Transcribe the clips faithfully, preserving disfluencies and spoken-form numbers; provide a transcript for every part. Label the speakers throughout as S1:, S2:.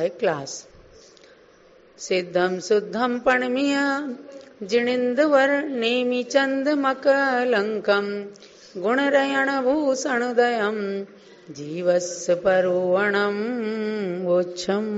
S1: स्वाध्याय क्लास। सिद्धम शुद्धम पणमीय जिणिंदवर नेमि चंद मकलंकम गुणरयण भूषणोदयम जीवस्य परोवणम वोच्छम।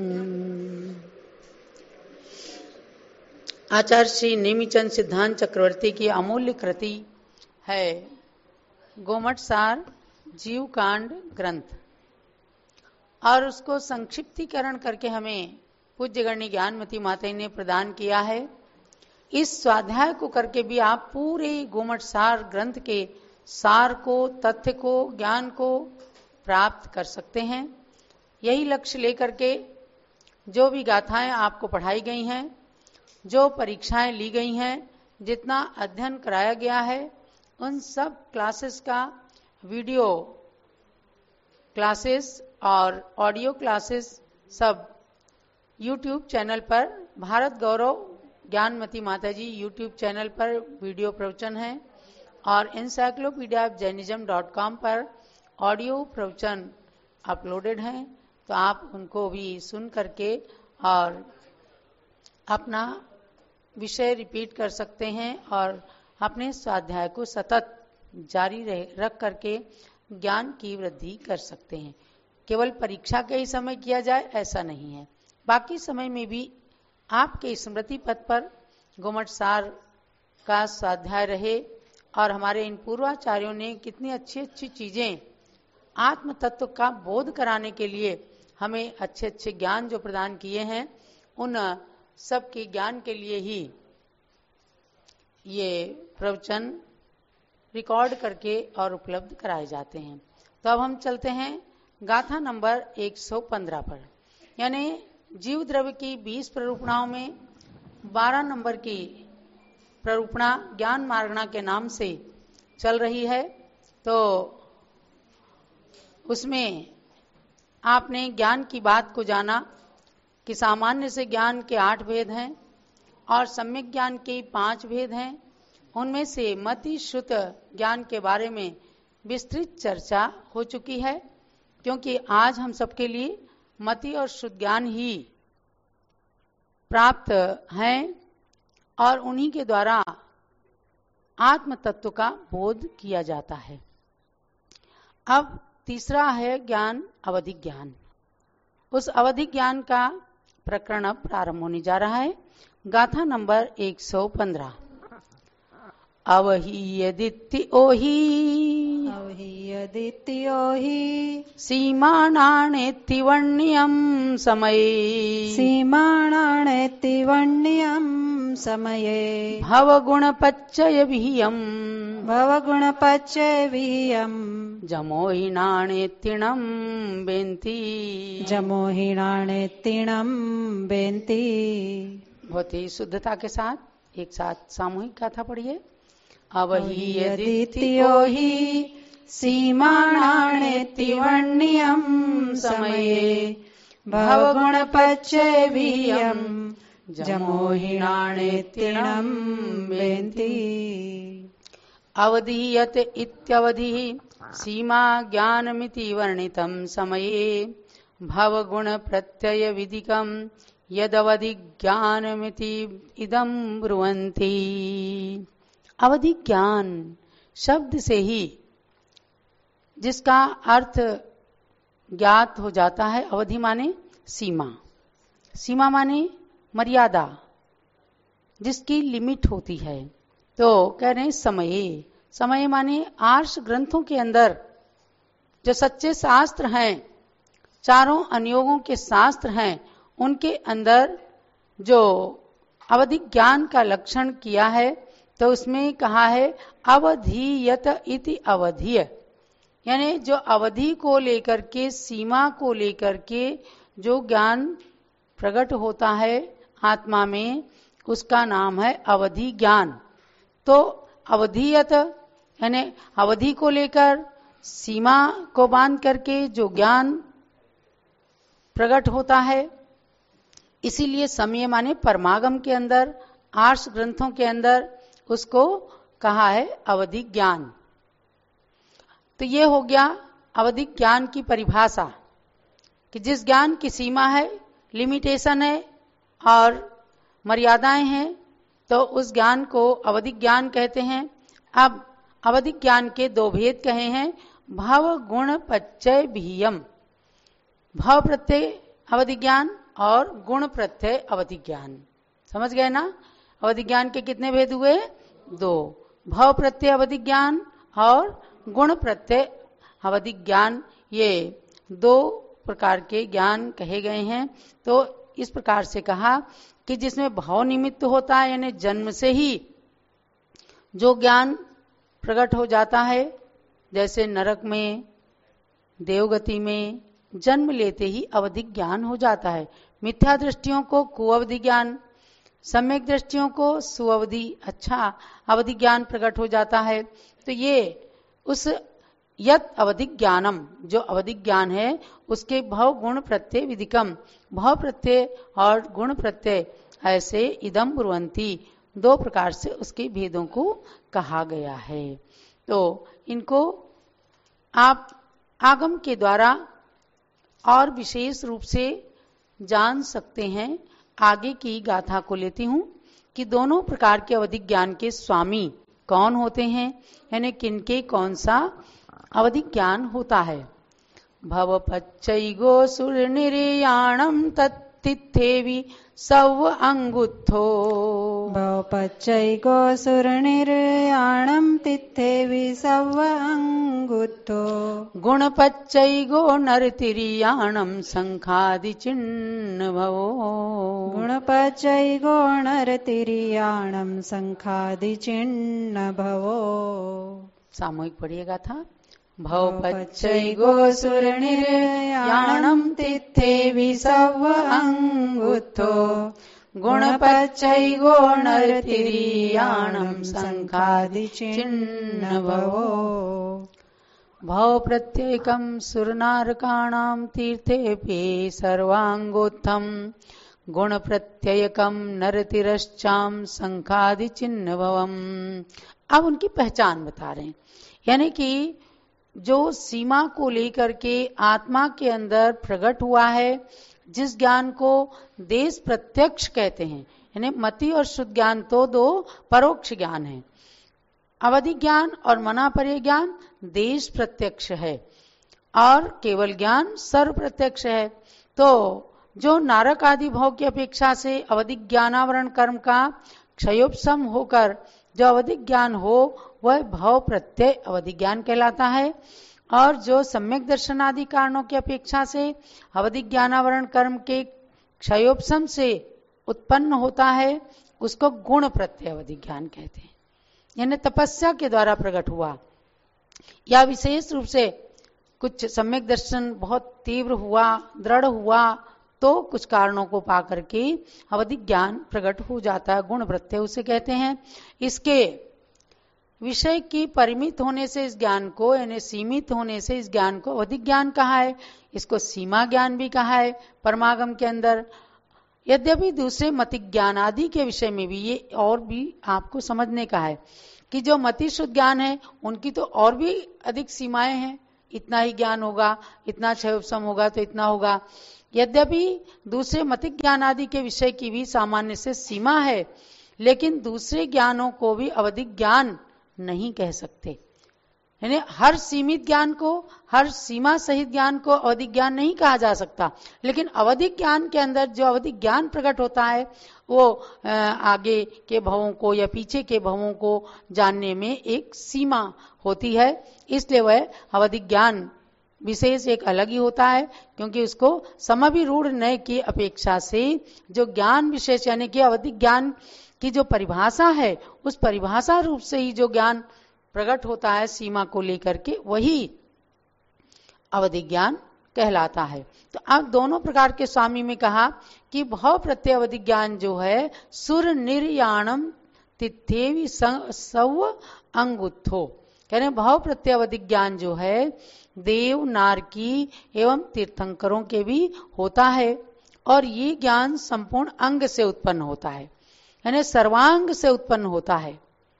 S1: आचार्य श्री नेमिचंद सिद्धांत चक्रवर्ती की अमूल्य कृति है गोमट सार जीव कांड ग्रंथ, और उसको संक्षिप्तीकरण करके हमें पूज्य गणी ज्ञानमती माता ने प्रदान किया है। इस स्वाध्याय को करके भी आप पूरे गोमट सार ग्रंथ के सार को, तथ्य को, ज्ञान को प्राप्त कर सकते हैं। यही लक्ष्य लेकर के जो भी गाथाएं आपको पढ़ाई गई हैं, जो परीक्षाएं ली गई हैं, जितना अध्ययन कराया गया है, उन सब क्लासेस का वीडियो क्लासेस और ऑडियो क्लासेस सब यूट्यूब चैनल पर, भारत गौरव ज्ञानमती माता जी यूट्यूब चैनल पर वीडियो प्रवचन है, और encyclopedia of Jainism dot com पर ऑडियो प्रवचन अपलोडेड हैं। तो आप उनको भी सुन करके और अपना विषय रिपीट कर सकते हैं और अपने स्वाध्याय को सतत जारी रख करके ज्ञान की वृद्धि कर सकते हैं। केवल परीक्षा के ही समय किया जाए ऐसा नहीं है, बाकी समय में भी आपके स्मृति पथ पर गोमट सार का स्वाध्याय रहे। और हमारे इन पूर्वाचार्यों ने कितनी अच्छी अच्छी चीजें आत्म तत्व का बोध कराने के लिए हमें अच्छे अच्छे ज्ञान जो प्रदान किए हैं, उन सब के ज्ञान के लिए ही ये प्रवचन रिकॉर्ड करके और उपलब्ध कराए जाते हैं। तो अब हम चलते हैं गाथा नंबर एक सौ पंद्रह पर, यानी जीव द्रव्य की बीस प्ररूपणाओं में बारह नंबर की प्ररूपणा ज्ञान मार्गणा के नाम से चल रही है। तो उसमें आपने ज्ञान की बात को जाना कि सामान्य से ज्ञान के आठ भेद हैं और सम्यक ज्ञान के पांच भेद हैं। उनमें से मति श्रुत ज्ञान के बारे में विस्तृत चर्चा हो चुकी है, क्योंकि आज हम सबके लिए मति और श्रुत ज्ञान ही प्राप्त हैं और उन्हीं के द्वारा आत्म तत्व का बोध किया जाता है। अब तीसरा है ज्ञान अवधि ज्ञान। उस अवधि ज्ञान का प्रकरण अब प्रारंभ होने जा रहा है। गाथा नंबर एक सौ पंद्रह। अवहीयदिति ओहि
S2: अवहीयदिति ओहि
S1: सीमाणानेति वर्ण्यं समये
S2: सीमाणानेति वर्ण्यं समये
S1: भवगुणपच्चय विहियं
S2: भवगुणपच्चय विहियं
S1: जमोहिनानेतिणं बेन्ति
S2: जमोहिनानेतिणं बेन्ति।
S1: बहुत ही शुद्धता के साथ एक साथ सामूहिक गाथा पढ़िए। अवहीयदिति
S2: ओहि सीमाणानेति वर्ण्यं समये भवगुणपच्चय विहियं जमोहिनानेतिणं बेन्ति।
S1: अवधीयत इत्यवधिः सीमा ज्ञानमिति वर्णितं समये भवगुण प्रत्यय विदिकं यदवधि ज्ञानमिति इदं ब्रुवन्ति। अवधि ज्ञान शब्द से ही जिसका अर्थ ज्ञात हो जाता है, अवधि माने सीमा, सीमा माने मर्यादा, जिसकी लिमिट होती है। तो कह रहे हैं समय, समय माने आर्ष ग्रंथों के अंदर जो सच्चे शास्त्र हैं, चारों अनुयोगों के शास्त्र हैं, उनके अंदर जो अवधि ज्ञान का लक्षण किया है, तो उसमें कहा है अवधीयत इति अवधीय, यानी जो अवधि को लेकर के, सीमा को लेकर के जो ज्ञान प्रकट होता है आत्मा में, उसका नाम है अवधि ज्ञान। तो अवधीयत यानी अवधि को लेकर, सीमा को बांध करके जो ज्ञान प्रकट होता है, इसीलिए समय माने परमागम के अंदर, आर्ष ग्रंथों के अंदर उसको कहा है अवधि ज्ञान। तो ये हो गया अवधि ज्ञान की परिभाषा। कि जिस ज्ञान की सीमा है, लिमिटेशन है और मर्यादाएं हैं, तो उस ज्ञान को अवधिक ज्ञान कहते हैं। अब अवधिक ज्ञान के दो भेद कहे हैं, भव गुण पच्चय भीयम। भव प्रत्यय अवधिक ज्ञान और गुण प्रत्यय अवधिक ज्ञान। समझ गए ना? अवधिक ज्ञान के कितने भेद हुए? दो। भव प्रत्यय अवधिक ज्ञान और गुण प्रत्यय अवधिक ज्ञान, ये दो प्रकार के ज्ञान कहे गए हैं। तो इस प्रकार से कहा कि जिसमें भाव निमित्त होता है, यानी जन्म से ही जो ज्ञान प्रकट हो जाता है, जैसे नरक में, देवगति में जन्म लेते ही अवधिक ज्ञान हो जाता है। मिथ्या दृष्टियों को कुअवधि ज्ञान, सम्यक दृष्टियों को सुअवधि अच्छा अवधि ज्ञान प्रकट हो जाता है। तो ये उस यत अवधिक ज्ञानम, जो अवधिक ज्ञान है, उसके भव गुण प्रत्यय विधिकम, भव प्रत्यय और गुण प्रत्यय ऐसे इदम ब्रुवंती, दो प्रकार से उसके भेदों को कहा गया है। तो इनको आप आगम के द्वारा और विशेष रूप से जान सकते हैं। आगे की गाथा को लेती हूं कि दोनों प्रकार के अवधिक ज्ञान के स्वामी कौन होते हैं, यानी किनके कौन सा अवधिक ज्ञान होता है। भवपच्चैगो सुरनिर्याणं तत्तिथेवि सव अंगुत्थो।
S2: भवपच्चैगो सुरनिर्याणं तिथेवि सव अंगुत्थो।
S1: गुणपच्चैगो नरतिर्याणं संखादि चिन्न भवो।
S2: गुणपच्चैगो नरतिर्याणं संखादि चिन्न भवो।
S1: सामूहिक पढ़िएगा था। भवपच्चैगो सुरनिर्याणं तिथेवि सव अंगुत्थो। गुणपच्चैगो नरतिर्याणं संखादि चिन्न भवो। भव प्रत्येकं सुरनारकाणां तीर्थेऽपि सर्वांगोत्थम। गुण प्रत्ययकम नरतिरश्चाम संखादि चिन्ह भवम। अब उनकी पहचान बता रहे हैं, यानी कि जो सीमा को लेकर के आत्मा के अंदर प्रकट हुआ है, जिस ज्ञान को देश प्रत्यक्ष कहते हैं, यानी मति और शुद्ध ज्ञान तो दो परोक्ष ज्ञान है। अवधि ज्ञान और मनापर्य ज्ञान देश प्रत्यक्ष है और केवल ज्ञान सर्व प्रत्यक्ष है। तो जो नारक आदि भाव की अपेक्षा से अवधिक ज्ञानावरण कर्म का क्षयोपशम होकर जो अवधिक ज्ञान हो, वह भाव प्रत्यय अवधि ज्ञान कहलाता है। और जो सम्यक दर्शन आदि कारणों की अपेक्षा से अवधिक ज्ञानावरण कर्म के क्षयोपशम से उत्पन्न होता है, उसको गुण प्रत्यय अवधि ज्ञान कहते हैं। यानी तपस्या के द्वारा प्रकट हुआ या विशेष रूप से कुछ सम्यक दर्शन बहुत तीव्र हुआ, दृढ़ हुआ, तो कुछ कारणों को पा करके अवधिक ज्ञान प्रकट हो जाता है, गुण प्रत्यय उसे कहते हैं। इसके विषय की परिमित होने से इस ज्ञान को, यानी सीमित होने से इस ज्ञान को अवधिक ज्ञान कहा है। इसको सीमा ज्ञान भी कहा है परमागम के अंदर। यद्यपि दूसरे मतिक ज्ञान आदि के विषय में भी ये और भी आपको समझने का है कि जो मति शुद्ध ज्ञान है, उनकी तो और भी अधिक सीमाएं हैं। इतना ही ज्ञान होगा, इतना क्षयोपशम होगा तो इतना होगा। यद्यपि दूसरे मतिक ज्ञान आदि के विषय की भी सामान्य से सीमा है, लेकिन दूसरे ज्ञानों को भी अवधिक ज्ञान नहीं कह सकते। यानी हर सीमित ज्ञान को, हर सीमा सहित ज्ञान को अवधिक ज्ञान नहीं कहा जा सकता। लेकिन अवधिक ज्ञान के अंदर जो अवधिक ज्ञान प्रकट होता है, वो आगे के भवों को या पीछे के भवों को जानने में एक सीमा होती है। इसलिए वह अवधिक ज्ञान विशेष एक अलग ही होता है, क्योंकि उसको समभिरूढ़ नय की अपेक्षा से जो ज्ञान विशेष, यानी कि अवधिक ज्ञान की जो परिभाषा है, उस परिभाषा रूप से ही जो ज्ञान प्रकट होता है सीमा को लेकर के, वही अवधिक ज्ञान कहलाता है। तो अब दोनों प्रकार के स्वामी में कहा कि भाव प्रत्यय अवधिक ज्ञान जो है, सुर निर्याणम तिथेवि सव अंगुत्थो, कहने भाव प्रत्यय अवधिक ज्ञान जो है देव, नारकी एवं तीर्थंकरों के भी होता है। और ये ज्ञान संपूर्ण अंग से उत्पन्न होता है, यानी सर्वांग से उत्पन्न होता है।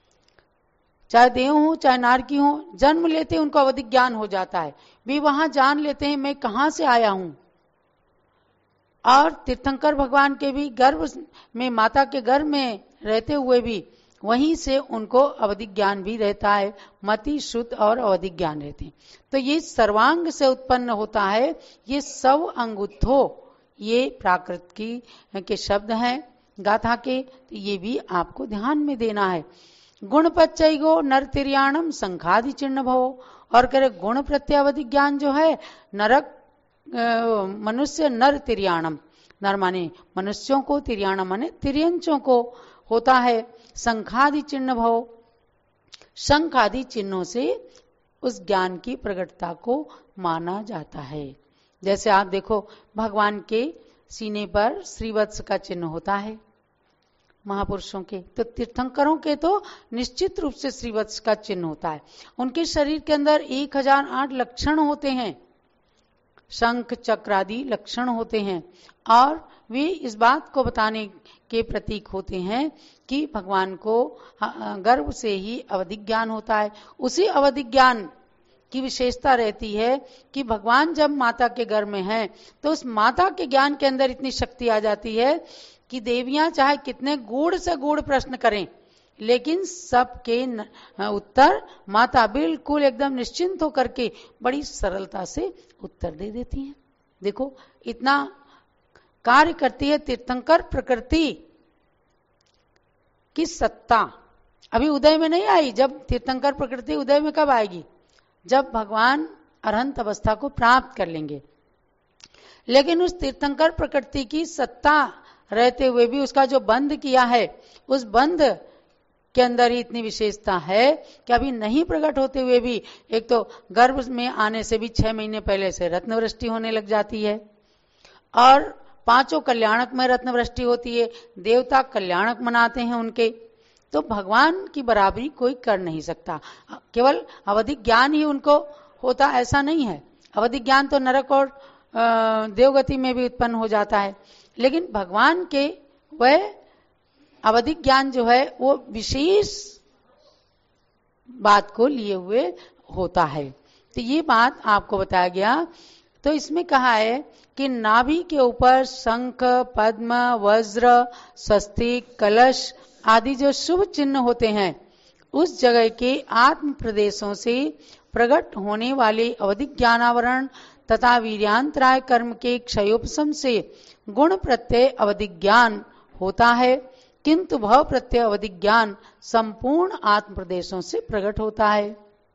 S1: चाहे देव हो चाहे नारकी हो, जन्म लेते उनको अवधिक ज्ञान हो जाता है। वे वहां जान लेते हैं मैं कहां से आया हूं, और तीर्थंकर भगवान के भी गर्भ में, माता के गर्भ में रहते हुए भी वहीं से उनको अवधिक ज्ञान भी रहता है, मति, शुद्ध और अवधिक ज्ञान रहते हैं। तो ये सर्वांग से उत्पन्न होता है, ये सब अंगुत्थो, ये प्राकृत की के शब्द हैं गाथा के, तो ये भी आपको ध्यान में देना है। गुण प्रत्यय नर तिरयाणम संखादि चिन्ह भवो, और करे गुण प्रत्यावधिक ज्ञान जो है नरक मनुष्य, नर तिरयाणम, नर माने मनुष्यों को, तिरयाणम माने तिर्यंचों को होता है। संखादि चिन्ह भव, शंख आदि चिन्हों से उस ज्ञान की प्रकटता को माना जाता है। जैसे आप देखो भगवान के सीने पर श्रीवत्स का चिन्ह होता है महापुरुषों के, तो तीर्थंकरों के तो निश्चित रूप से श्रीवत्स का चिन्ह होता है। उनके शरीर के अंदर एक हजार आठ लक्षण होते हैं, शंख चक्र आदि लक्षण होते हैं, और वे इस बात को बताने के प्रतीक होते हैं कि भगवान को गर्भ से ही अवधिक ज्ञान होता है। उसी अवधिक ज्ञान की विशेषता रहती है कि भगवान जब माता के गर्भ में हैं तो उस माता के ज्ञान के अंदर इतनी शक्ति आ जाती है कि देवियां चाहे कितने गूढ़ से गूढ़ प्रश्न करें, लेकिन सबके उत्तर माता बिल्कुल एकदम निश्चिंत होकर के बड़ी सरलता से उत्तर दे देती हैं। देखो इतना कार्य करती है तीर्थंकर प्रकृति की सत्ता। अभी उदय में नहीं आई, जब तीर्थंकर प्रकृति उदय में कब आएगी? जब भगवान अरहंत अवस्था को प्राप्त कर लेंगे। लेकिन उस तीर्थंकर प्रकृति की सत्ता रहते हुए भी उसका जो बंध किया है, उस बंध के अंदर ही इतनी विशेषता है कि अभी नहीं प्रकट होते हुए भी, एक तो गर्भ में आने से भी छह महीने पहले से रत्नवृष्टि होने लग जाती है, और पांचों कल्याणक में रत्नवृष्टि होती है, देवता कल्याणक मनाते हैं उनके। तो भगवान की बराबरी कोई कर नहीं सकता। केवल अवधिक ज्ञान ही उनको होता ऐसा नहीं है, अवधिक ज्ञान तो नरक और देवगति में भी उत्पन्न हो जाता है, लेकिन भगवान के वह अवधिक ज्ञान जो है वो विशेष बात को लिए हुए होता है। तो ये बात आपको बताया गया। तो इसमें कहा है कि नाभि के ऊपर शंख, पद्म, वज्र, स्वस्तिक, कलश आदि जो शुभ चिन्ह होते हैं, उस जगह के आत्म प्रदेशों से प्रकट होने वाले अवधिक ज्ञानावरण तथा वीर्यांतराय कर्म के क्षयोपशम से गुण प्रत्यय अवधिक ज्ञान होता है, किंतु भव प्रत्यय अवधिक ज्ञान संपूर्ण आत्म प्रदेशों से प्रकट होता है।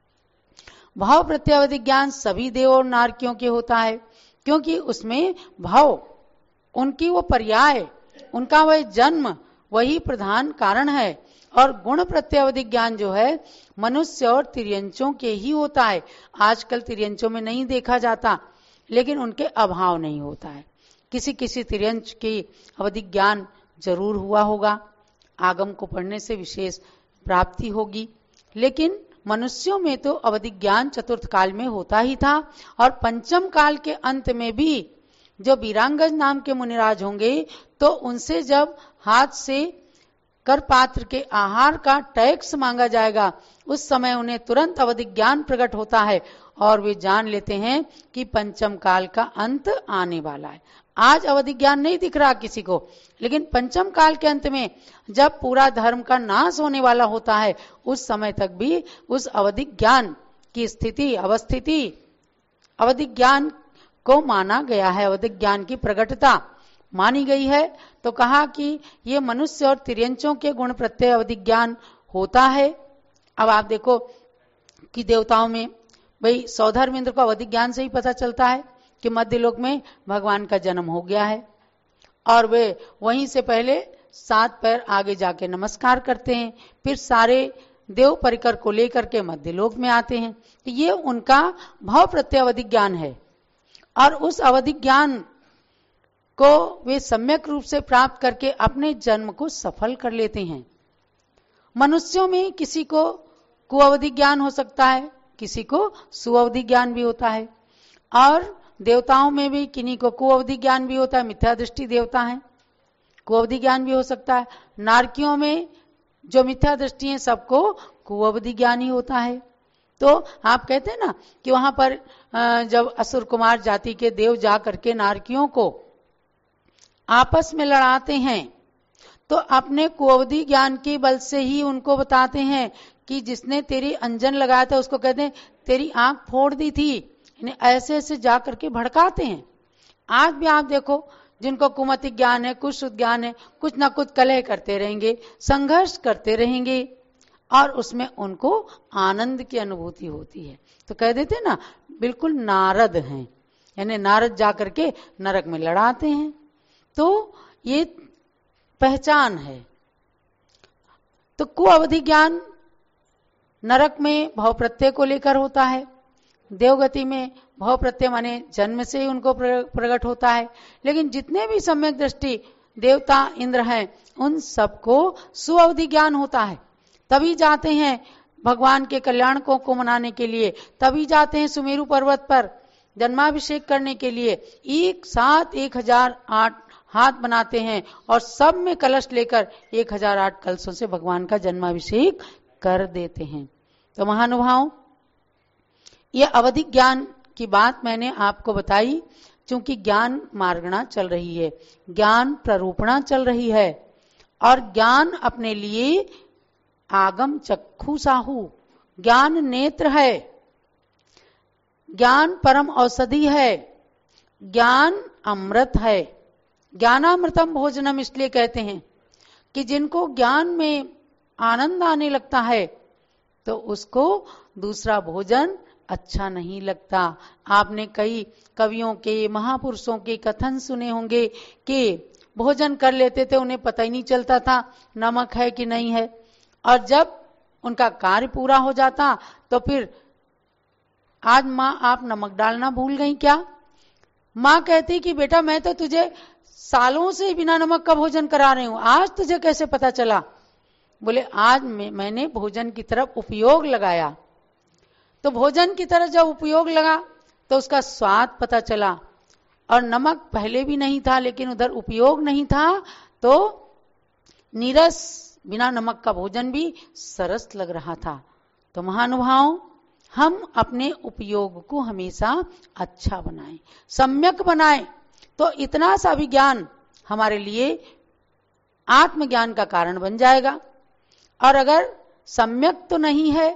S1: भाव प्रत्यय अवधिक ज्ञान सभी देव और नारकियों के होता है, क्योंकि उसमें भाव, उनकी वो पर्याय, उनका वह जन्म वही प्रधान कारण है। और गुण प्रत्यय अवधिक ज्ञान जो है मनुष्य और तिर्यंचों के ही होता है। आजकल तिर्यंचों में नहीं देखा जाता, लेकिन उनके अभाव नहीं होता है। किसी किसी तिर्यंच की अवधिक ज्ञान जरूर हुआ होगा, आगम को पढ़ने से विशेष प्राप्ति होगी, लेकिन मनुष्यों में तो अवधिक ज्ञान चतुर्थ काल में होता ही था। और पंचम काल के अंत में भी जो वीरांगज नाम के मुनिराज होंगे, तो उनसे जब हाथ से कर पात्र के आहार का टैक्स मांगा जाएगा, उस समय उन्हें तुरंत अवधिक ज्ञान प्रकट होता है और वे जान लेते हैं कि पंचम काल का अंत आने वाला है। आज अवधिक ज्ञान नहीं दिख रहा किसी को, लेकिन पंचम काल के अंत में जब पूरा धर्म का नाश होने वाला होता है, उस समय तक भी उस अवधिक ज्ञान की स्थिति, अवस्थिति, अवधिक ज्ञान को माना गया है, अवधिक ज्ञान की प्रकटता मानी गई है। तो कहा कि ये मनुष्य और तिर्यंचों के गुण प्रत्यय अवधिक ज्ञान होता है। अब आप देखो कि देवताओं में भाई सौधर्मेंद्र को अवधिक ज्ञान से ही पता चलता है कि मध्यलोक में भगवान का जन्म हो गया है, और वे वहीं से पहले सात पैर आगे जाके नमस्कार करते हैं, फिर सारे देव परिकर को लेकर के मध्यलोक में आते हैं। तो ये उनका भाव प्रत्यय अवधिक ज्ञान है, और उस अवधिक ज्ञान को वे सम्यक रूप से प्राप्त करके अपने जन्म को सफल कर लेते हैं। मनुष्यों में किसी को कुअवधिक ज्ञान हो सकता है, किसी को सुअवधिक ज्ञान भी होता है, और देवताओं में भी किन्हीं को कुअवधिक ज्ञान भी होता है, मिथ्या दृष्टि देवता है, कुअवधिक ज्ञान भी हो सकता है। नारकियों में जो मिथ्या दृष्टि है, सबको कुअवधिक ज्ञान ही होता है। तो आप कहते हैं ना कि वहां पर जब असुर कुमार जाति के देव जा करके नारकियों को आपस में लड़ाते हैं तो अपने कुअवधी ज्ञान के बल से ही उनको बताते हैं कि जिसने तेरी अंजन लगाया था उसको कहते हैं तेरी आंख फोड़ दी थी। इन्हें ऐसे ऐसे जा करके भड़काते हैं। आज भी आप देखो, जिनको कुमति ज्ञान है, कुछ शुद्ध ज्ञान है, कुछ ना कुछ कलह करते रहेंगे, संघर्ष करते रहेंगे और उसमें उनको आनंद की अनुभूति होती है। तो कह देते ना, बिल्कुल नारद हैं, यानी नारद जाकर के नरक में लड़ाते हैं। तो ये पहचान है। तो कुअवधि ज्ञान नरक में भव प्रत्यय को लेकर होता है, देवगति में भव प्रत्यय माने जन्म से ही उनको प्रकट होता है। लेकिन जितने भी सम्यक दृष्टि देवता इंद्र हैं उन सबको सुअवधि ज्ञान होता है। तभी जाते हैं भगवान के कल्याण को, को मनाने के लिए, तभी जाते हैं सुमेरु पर्वत पर जन्माभिषेक करने के लिए। एक साथ एक हजार आठ हाथ बनाते हैं और सब में कलश लेकर एक हजार आठ कलशों से भगवान का जन्माभिषेक कर देते हैं। तो महानुभाव, ये अवधि ज्ञान की बात मैंने आपको बताई, क्योंकि ज्ञान मार्गणा चल रही है, ज्ञान प्ररूपणा चल रही है और ज्ञान अपने लिए आगम चक्षु साहू, ज्ञान नेत्र है, ज्ञान परम औषधि है, ज्ञान अमृत है। ज्ञानामृतम भोजनम इसलिए कहते हैं कि जिनको ज्ञान में आनंद आने लगता है तो उसको दूसरा भोजन अच्छा नहीं लगता। आपने कई कवियों के, महापुरुषों के कथन सुने होंगे कि भोजन कर लेते थे, उन्हें पता ही नहीं चलता था नमक है कि नहीं है, और जब उनका कार्य पूरा हो जाता तो फिर आज माँ आप नमक डालना भूल गई क्या? माँ कहती कि बेटा मैं तो तुझे सालों से बिना नमक का भोजन करा रही हूं, आज तुझे कैसे पता चला? बोले आज मैं, मैंने भोजन की तरफ उपयोग लगाया। तो भोजन की तरफ जब उपयोग लगा तो उसका स्वाद पता चला, और नमक पहले भी नहीं था लेकिन उधर उपयोग नहीं था, तो नीरस बिना नमक का भोजन भी सरस लग रहा था। तो महानुभाव, हम अपने उपयोग को हमेशा अच्छा बनाएं, सम्यक बनाएं, तो इतना सा भी ज्ञान हमारे लिए आत्मज्ञान का कारण बन जाएगा। और अगर सम्यक तो नहीं है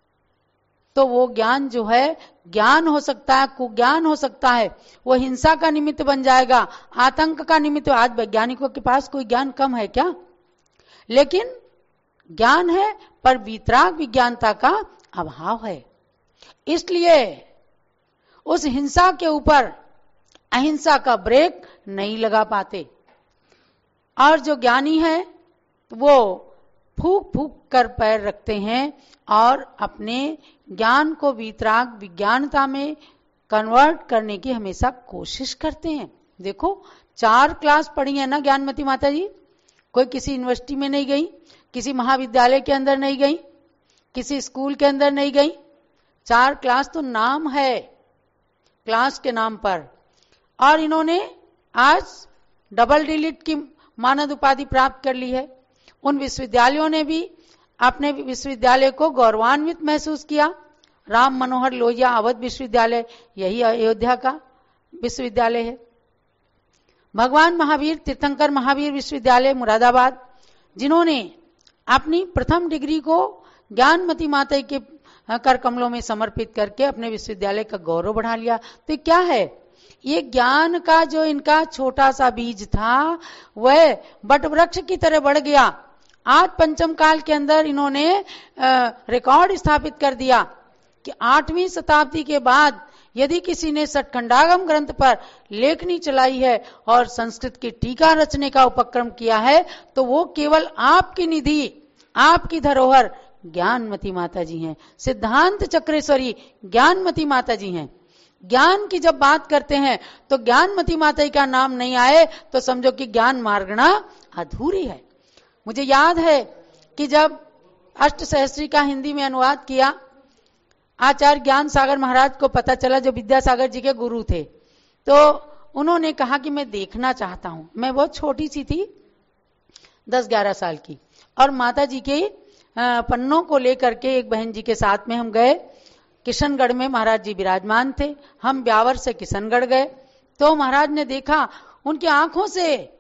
S1: तो वो ज्ञान जो है ज्ञान हो सकता है, कुज्ञान हो सकता है, वो हिंसा का निमित्त बन जाएगा, आतंक का निमित्त। आज वैज्ञानिकों के पास कोई ज्ञान कम है क्या? लेकिन ज्ञान है पर वितराग विज्ञानता का अभाव है, इसलिए उस हिंसा के ऊपर अहिंसा का ब्रेक नहीं लगा पाते। और जो ज्ञानी है वो फूक फूक कर पैर रखते हैं और अपने ज्ञान को वितराग विज्ञानता में कन्वर्ट करने की हमेशा कोशिश करते हैं। देखो, चार क्लास पढ़ी है ना ज्ञानमती माता जी, कोई किसी यूनिवर्सिटी में नहीं गई, किसी महाविद्यालय के अंदर नहीं गई, किसी स्कूल के अंदर नहीं गई। चार क्लास तो नाम है, क्लास के नाम पर, और इन्होंने आज डबल डिलीट की मानद उपाधि प्राप्त कर ली है। उन विश्वविद्यालयों ने भी अपने विश्वविद्यालय को गौरवान्वित महसूस किया। राम मनोहर लोहिया अवध विश्वविद्यालय, यही अयोध्या का विश्वविद्यालय है। भगवान महावीर तीर्थंकर महावीर विश्वविद्यालय मुरादाबाद, जिन्होंने अपनी प्रथम डिग्री को ज्ञानमती माता के कर कमलों में समर्पित करके अपने विश्वविद्यालय का गौरव बढ़ा लिया। तो क्या है? ये ज्ञान का जो इनका छोटा सा बीज था वह बट वृक्ष की तरह बढ़ गया। आज पंचम काल के अंदर इन्होंने रिकॉर्ड स्थापित कर दिया कि आठवीं शताब्दी के बाद यदि किसी ने षटखंडागम ग्रंथ पर लेखनी चलाई है और संस्कृत की टीका रचने का उपक्रम किया है तो वो केवल आपकी निधि, आपकी धरोहर ज्ञानमती माता जी हैं, सिद्धांत चक्रेश्वरी ज्ञानमती माता जी हैं। ज्ञान की जब बात करते हैं तो ज्ञानमती माता जी का नाम नहीं आए तो समझो कि ज्ञान मार्गणा अधूरी है। मुझे याद है कि जब अष्ट सहस्त्री का हिंदी में अनुवाद किया, आचार्य ज्ञान सागर महाराज को पता चला, जो विद्यासागर जी के गुरु थे, तो उन्होंने कहा कि मैं देखना चाहता हूं। मैं बहुत छोटी सी थी, दस ग्यारह साल की, और माता जी के पन्नों को लेकर के एक बहन जी के साथ में हम गए। किशनगढ़ में महाराज जी विराजमान थे, हम ब्यावर से किशनगढ़ गए तो महाराज ने देखा, उनकी आंखों से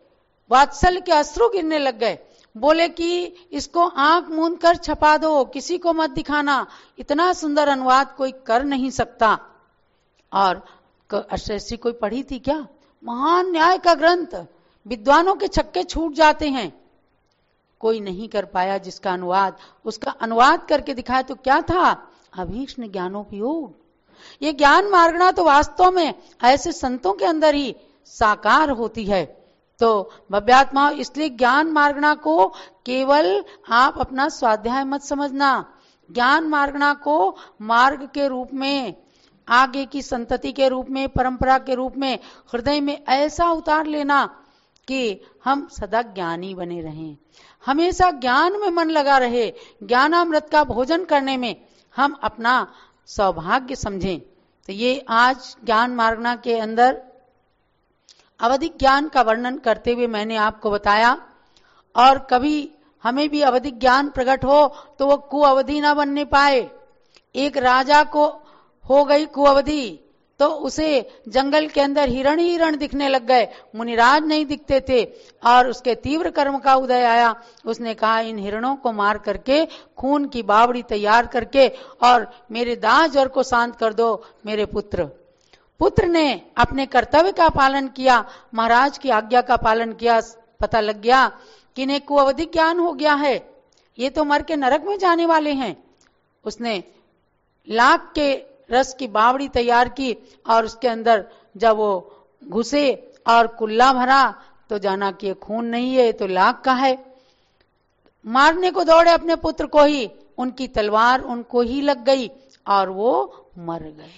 S1: वात्सल्य के अश्रु गिरने लग गए। बोले कि इसको आंख मूंद कर छपा दो, किसी को मत दिखाना, इतना सुंदर अनुवाद कोई कर नहीं सकता। और अष्टसी कोई पढ़ी थी क्या? महान न्याय का ग्रंथ, विद्वानों के छक्के छूट जाते हैं, कोई नहीं कर पाया जिसका अनुवाद। उसका अनुवाद करके दिखाया तो क्या था? अभीक्ष्ण ज्ञानोपयोग। ये ज्ञान मार्गणा तो वास्तव में ऐसे संतों के अंदर ही साकार होती है। तो भव्यात्मा, इसलिए ज्ञान मार्गणा को केवल आप अपना स्वाध्याय मत समझना, ज्ञान मार्गणा को मार्ग के रूप में, आगे की संतति के रूप में, परंपरा के रूप में हृदय में ऐसा उतार लेना कि हम सदा ज्ञानी बने रहें, हमेशा ज्ञान में मन लगा रहे, ज्ञानामृत का भोजन करने में हम अपना सौभाग्य समझें। तो ये आज ज्ञान मार्गणा के अंदर अवधि ज्ञान का वर्णन करते हुए मैंने आपको बताया। और कभी हमें भी अवधि ज्ञान प्रकट हो तो वो कुअवधि ना बनने पाए। एक राजा को हो गई कुअवधि तो उसे जंगल के अंदर हिरण ही हिरण दिखने लग गए, मुनिराज नहीं दिखते थे। और उसके तीव्र कर्म का उदय आया। उसने कहा इन हिरणों को मार करके खून की बावड़ी तैयार करके और मेरे दाह ज्वर को शांत कर दो मेरे पुत्र। पुत्र ने अपने कर्तव्य का पालन किया, महाराज की आज्ञा का पालन किया। पता लग गया कि इन्हें कुअवधि ज्ञान हो गया है, ये तो मर के नरक में जाने वाले हैं। उसने लाख के रस की बावड़ी तैयार की और उसके अंदर जब वो घुसे और कुल्ला भरा तो जाना कि ये खून नहीं है, तो लाख का है। मारने को दौड़े अपने पुत्र को ही, उनकी तलवार उनको ही लग गई और वो मर गए।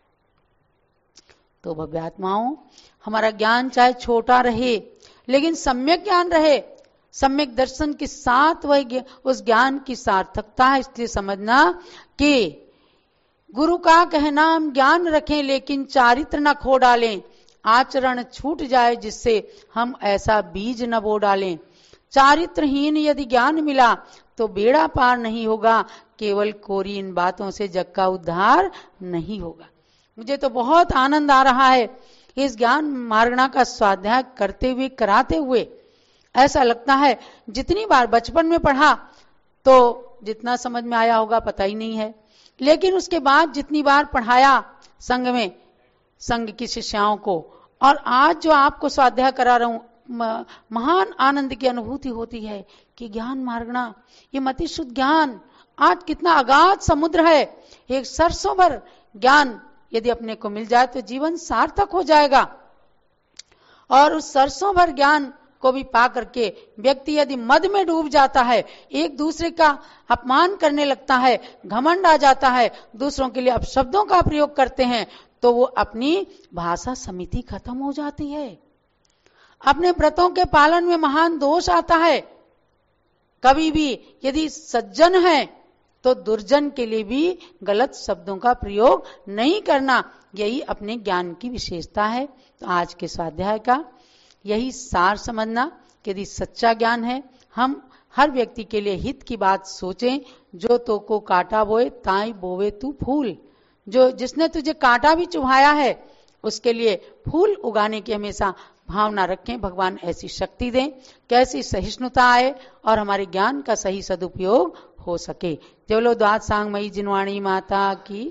S1: तो भव्यात्माओं, हमारा ज्ञान चाहे छोटा रहे लेकिन सम्यक ज्ञान रहे, सम्यक दर्शन के साथ वह उस ज्ञान की सार्थकता है। इसलिए समझना कि गुरु का कहना हम ज्ञान रखें लेकिन चारित्र न खो डालें, आचरण छूट जाए जिससे हम ऐसा बीज न बो डालें। चारित्रहीन यदि ज्ञान मिला तो बेड़ा पार नहीं होगा, केवल कोरी इन बातों से जग का उद्धार नहीं होगा। मुझे तो बहुत आनंद आ रहा है इस ज्ञान मार्गणा का स्वाध्याय करते हुए, कराते हुए। ऐसा लगता है जितनी बार बचपन में पढ़ा तो जितना समझ में आया होगा पता ही नहीं है, लेकिन उसके बाद जितनी बार पढ़ाया संघ में, संघ की शिष्याओं को, और आज जो आपको स्वाध्याय करा रहा हूं, महान आनंद की अनुभूति होती है कि ज्ञान मार्गणा, ये मति शुद्ध ज्ञान आज कितना अगाध समुद्र है। एक सरसों भर ज्ञान यदि अपने को मिल जाए तो जीवन सार्थक हो जाएगा। और उस सरसों भर ज्ञान को भी पा करके व्यक्ति यदि मद में डूब जाता है, एक दूसरे का अपमान करने लगता है, घमंड आ जाता है, दूसरों के लिए अपशब्दों का प्रयोग करते हैं, तो वो अपनी भाषा समिति खत्म हो जाती है। अपने व्रतों के पालन में महान दोष आता है। कभी भी यदि सज्जन है तो दुर्जन के लिए भी गलत शब्दों का प्रयोग नहीं करना, यही अपने ज्ञान की विशेषता है। तो आज के स्वाध्याय का यही सार समझना कि यदि सच्चा ज्ञान है, हम हर व्यक्ति के लिए हित की बात सोचें। जो तो को काटा बोए ताई बोवे तू फूल, जो जिसने तुझे कांटा भी चुभाया है उसके लिए फूल उगाने की हमेशा भावना रखें। भगवान ऐसी शक्ति दें, कैसी सहिष्णुता आए और हमारे ज्ञान का सही सदुपयोग हो सके। जय बोलो द्वादशांग मई जिनवाणी माता की।